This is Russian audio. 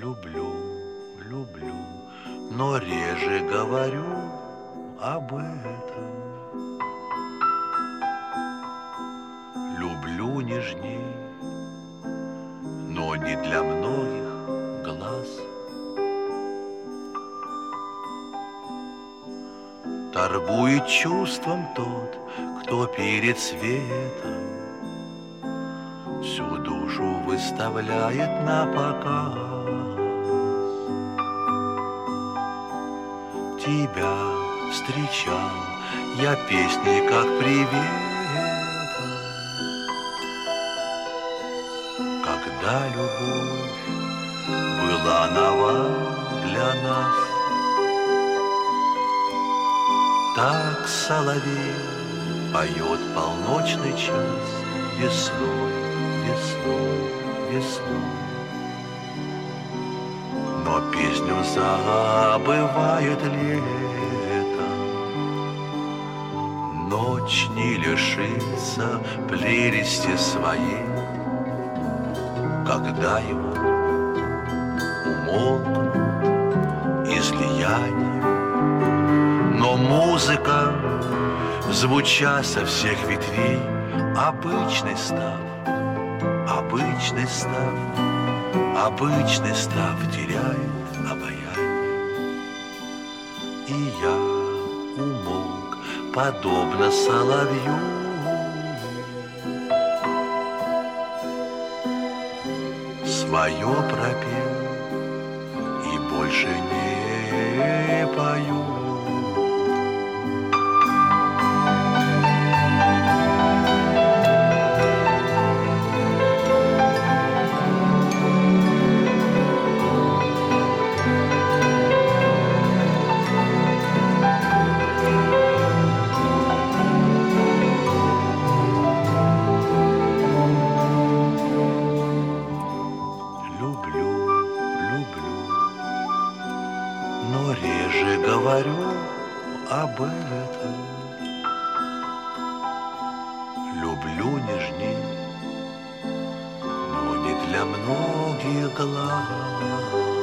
Люблю, люблю, но реже говорю об этом. Люблю нежней, но не для многих глаз. Торгует чувством тот, кто перед светом всю душу выставляет на показ. Тебя встречал я песней, как приветом, когда любовь была нова для нас. Так соловей поет полночный час весной, весной, весной. Но песню забывает лето. Ночь не лишится прелести своей, когда его умолкнут излияния. Но музыка, звуча со всех ветвей, обычный став, обычный став, обычный став теряет обаяние. И я умолк, подобно соловью. Свое пропел и больше не пою. Но реже говорю об этом. Люблю нежней, но не для многих глаз.